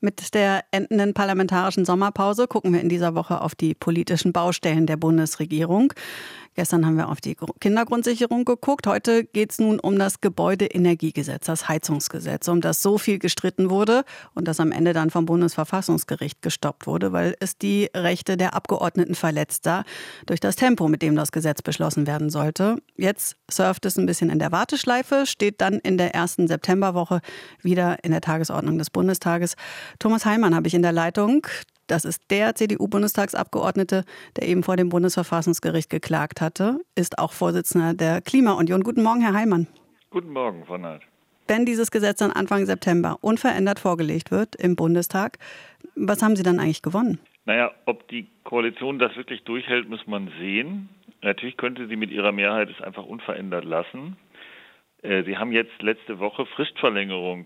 Mit der endenden parlamentarischen Sommerpause gucken wir in dieser Woche auf die politischen Baustellen der Bundesregierung. Gestern haben wir auf die Kindergrundsicherung geguckt. Heute geht es nun um das Gebäudeenergiegesetz, das Heizungsgesetz, um das so viel gestritten wurde und das am Ende dann vom Bundesverfassungsgericht gestoppt wurde, weil es die Rechte der Abgeordneten verletzt sah durch das Tempo, mit dem das Gesetz beschlossen werden sollte. Jetzt surft es ein bisschen in der Warteschleife, steht dann in der ersten Septemberwoche wieder in der Tagesordnung des Bundestages. Thomas Heilmann habe ich in der Leitung. Das ist der CDU-Bundestagsabgeordnete, der eben vor dem Bundesverfassungsgericht geklagt hatte, ist auch Vorsitzender der Klimaunion. Guten Morgen, Herr Heilmann. Guten Morgen, Frau Naht. Wenn dieses Gesetz dann Anfang September unverändert vorgelegt wird im Bundestag, was haben Sie dann eigentlich gewonnen? Naja, ob die Koalition das wirklich durchhält, muss man sehen. Natürlich könnte sie mit ihrer Mehrheit es einfach unverändert lassen. Sie haben jetzt letzte Woche Fristverlängerung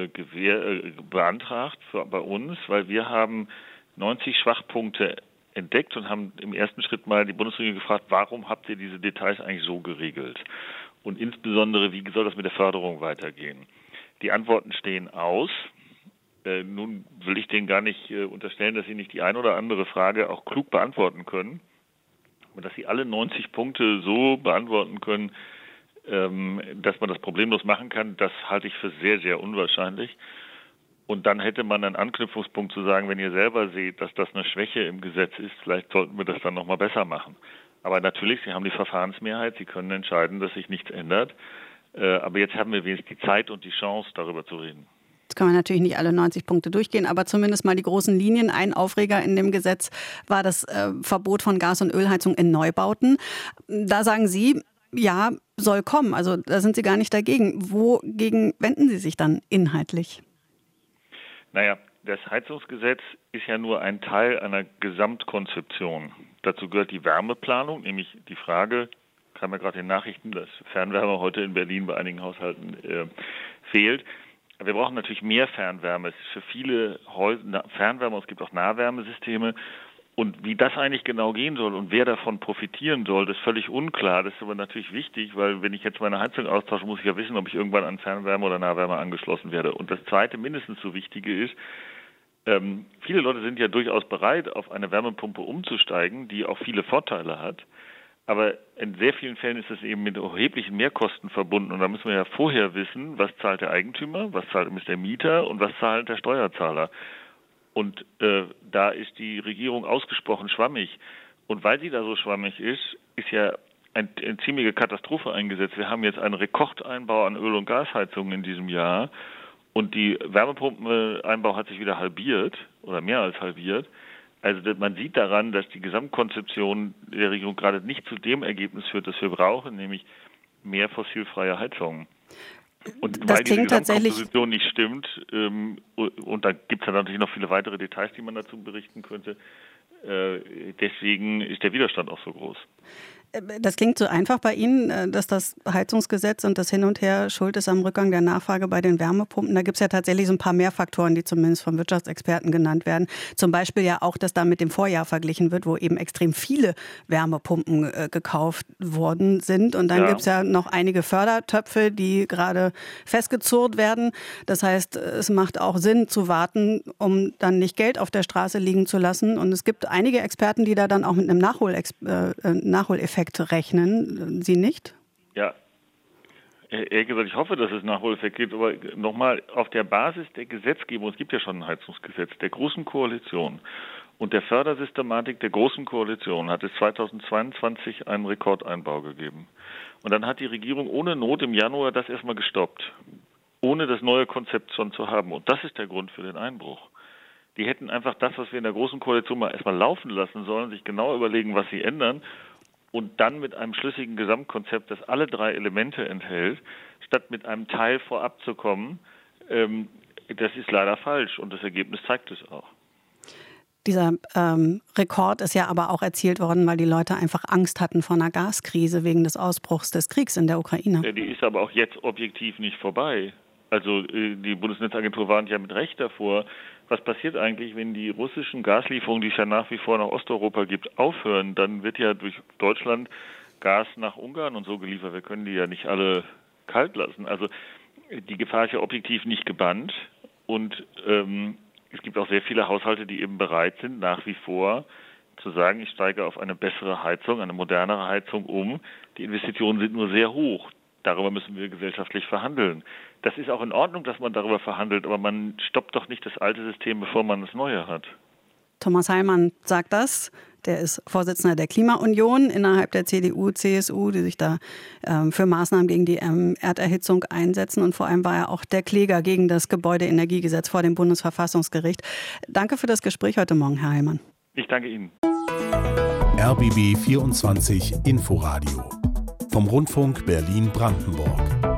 beantragt bei uns, weil wir haben 90 Schwachpunkte entdeckt und haben im ersten Schritt mal die Bundesregierung gefragt, warum habt ihr diese Details eigentlich so geregelt? Und insbesondere, wie soll das mit der Förderung weitergehen? Die Antworten stehen aus. Nun will ich denen gar nicht unterstellen, dass sie nicht die ein oder andere Frage auch klug beantworten können. Aber dass sie alle 90 Punkte so beantworten können, dass man das problemlos machen kann, das halte ich für sehr, sehr unwahrscheinlich. Und dann hätte man einen Anknüpfungspunkt zu sagen, wenn ihr selber seht, dass das eine Schwäche im Gesetz ist, vielleicht sollten wir das dann nochmal besser machen. Aber natürlich, Sie haben die Verfahrensmehrheit, Sie können entscheiden, dass sich nichts ändert. Aber jetzt haben wir wenigstens die Zeit und die Chance, darüber zu reden. Jetzt können wir natürlich nicht alle 90 Punkte durchgehen, aber zumindest mal die großen Linien. Ein Aufreger in dem Gesetz war das Verbot von Gas- und Ölheizung in Neubauten. Da sagen Sie, ja, soll kommen. Also da sind Sie gar nicht dagegen. Wogegen wenden Sie sich dann inhaltlich? Naja, das Heizungsgesetz ist ja nur ein Teil einer Gesamtkonzeption. Dazu gehört die Wärmeplanung, nämlich die Frage, kam ja gerade in den Nachrichten, dass Fernwärme heute in Berlin bei einigen Haushalten fehlt. Wir brauchen natürlich mehr Fernwärme. Es ist für viele Häuser Fernwärme, es gibt auch Nahwärmesysteme. Und wie das eigentlich genau gehen soll und wer davon profitieren soll, das ist völlig unklar. Das ist aber natürlich wichtig, weil wenn ich jetzt meine Heizung austausche, muss ich ja wissen, ob ich irgendwann an Fernwärme oder Nahwärme angeschlossen werde. Und das Zweite, mindestens so Wichtige ist, viele Leute sind ja durchaus bereit, auf eine Wärmepumpe umzusteigen, die auch viele Vorteile hat. Aber in sehr vielen Fällen ist es eben mit erheblichen Mehrkosten verbunden. Und da müssen wir ja vorher wissen, was zahlt der Eigentümer, was zahlt der Mieter und was zahlt der Steuerzahler. Und da ist die Regierung ausgesprochen schwammig. Und weil sie da so schwammig ist, ist ja eine ziemliche Katastrophe eingesetzt. Wir haben jetzt einen Rekordeinbau an Öl- und Gasheizungen in diesem Jahr. Und die Wärmepumpeneinbau hat sich wieder halbiert oder mehr als halbiert. Also man sieht daran, dass die Gesamtkonzeption der Regierung gerade nicht zu dem Ergebnis führt, das wir brauchen, nämlich mehr fossilfreie Heizungen. Und das weil diese tatsächlich Gesamtkomposition nicht stimmt, und da gibt es ja natürlich noch viele weitere Details, die man dazu berichten könnte, deswegen ist der Widerstand auch so groß. Das klingt so einfach bei Ihnen, dass das Heizungsgesetz und das Hin und Her schuld ist am Rückgang der Nachfrage bei den Wärmepumpen. Da gibt es ja tatsächlich so ein paar mehr Faktoren, die zumindest von Wirtschaftsexperten genannt werden. Zum Beispiel ja auch, dass da mit dem Vorjahr verglichen wird, wo eben extrem viele Wärmepumpen gekauft worden sind. Und dann gibt es ja noch einige Fördertöpfe, die gerade festgezurrt werden. Das heißt, es macht auch Sinn zu warten, um dann nicht Geld auf der Straße liegen zu lassen. Und es gibt einige Experten, die da dann auch mit einem Nachholeffekt rechnen. Sie nicht? Ja, ehrlich gesagt, ich hoffe, dass es Nachholeffekt gibt, aber nochmal, auf der Basis der Gesetzgebung, es gibt ja schon ein Heizungsgesetz, der Großen Koalition und der Fördersystematik der Großen Koalition hat es 2022 einen Rekordeinbau gegeben. Und dann hat die Regierung ohne Not im Januar das erstmal gestoppt, ohne das neue Konzept schon zu haben. Und das ist der Grund für den Einbruch. Die hätten einfach das, was wir in der Großen Koalition mal erstmal laufen lassen sollen, sich genau überlegen, was sie ändern und dann mit einem schlüssigen Gesamtkonzept, das alle drei Elemente enthält, statt mit einem Teil vorab zu kommen, das ist leider falsch und das Ergebnis zeigt es auch. Dieser Rekord ist ja aber auch erzielt worden, weil die Leute einfach Angst hatten vor einer Gaskrise wegen des Ausbruchs des Kriegs in der Ukraine. Ja, die ist aber auch jetzt objektiv nicht vorbei. Also die Bundesnetzagentur warnt ja mit Recht davor. Was passiert eigentlich, wenn die russischen Gaslieferungen, die es ja nach wie vor nach Osteuropa gibt, aufhören? Dann wird ja durch Deutschland Gas nach Ungarn und so geliefert. Wir können die ja nicht alle kalt lassen. Also die Gefahr ist ja objektiv nicht gebannt. Und es gibt auch sehr viele Haushalte, die eben bereit sind, nach wie vor zu sagen, ich steige auf eine bessere Heizung, eine modernere Heizung um. Die Investitionen sind nur sehr hoch. Darüber müssen wir gesellschaftlich verhandeln. Das ist auch in Ordnung, dass man darüber verhandelt, aber man stoppt doch nicht das alte System, bevor man das neue hat. Thomas Heilmann sagt das. Der ist Vorsitzender der Klimaunion innerhalb der CDU, CSU, die sich da für Maßnahmen gegen die Erderhitzung einsetzen. Und vor allem war er auch der Kläger gegen das Gebäudeenergiegesetz vor dem Bundesverfassungsgericht. Danke für das Gespräch heute Morgen, Herr Heilmann. Ich danke Ihnen. RBB 24 Inforadio vom Rundfunk Berlin-Brandenburg.